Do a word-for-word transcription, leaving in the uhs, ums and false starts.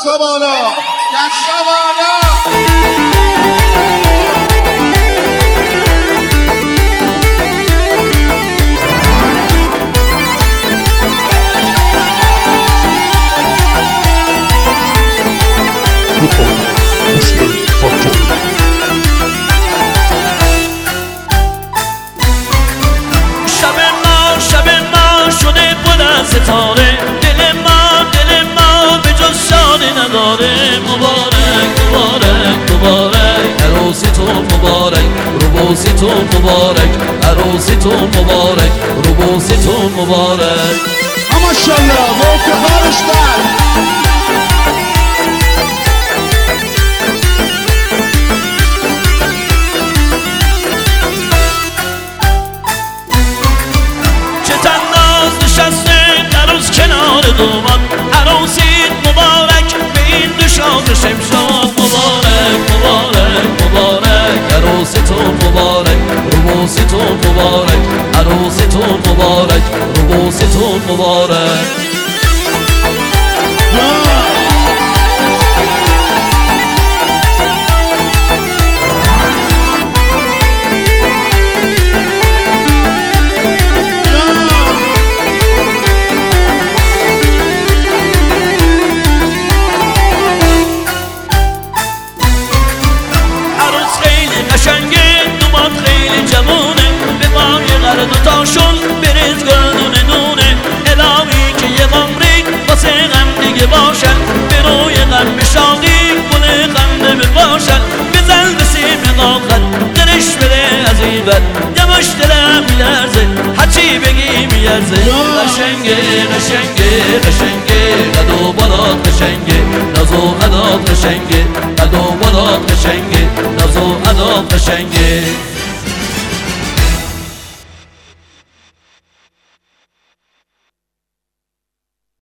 دست بالا، دست بالا. شب ما شب ما شده پر از ستاره، دل ما دل ما به جز شادی نداره. مبارک مبارک مبارک عروسی تو، مبارک روبوسی تو، مبارک عروسی تو، مبارک روبوسی تو، مبارک. ماشاءالله به افتخارش بر. کنار دومان عروسیت مبارک به این دو شاد شمشاد. مبارک مبارک مبارک عروسی تو، مبارک روبوسی تو، مبارک عروسی تو، مبارک روبوسی تو، مبارک. دوتاشون بریز گردون نونه، الهی که یه عمری واسه غم دیگه باشن، به روی غم شادی گل خنده بپاشن. بزن به سیم آخر دلش بره از این بر، یواش دلم میلرزه هرچی بگی میارزه. قشنگه قشنگه قشنگه قد و بالات قشنگه، ناز و ادات قشنگه قد و بالات قشنگه، ناز و ادات قشنگه.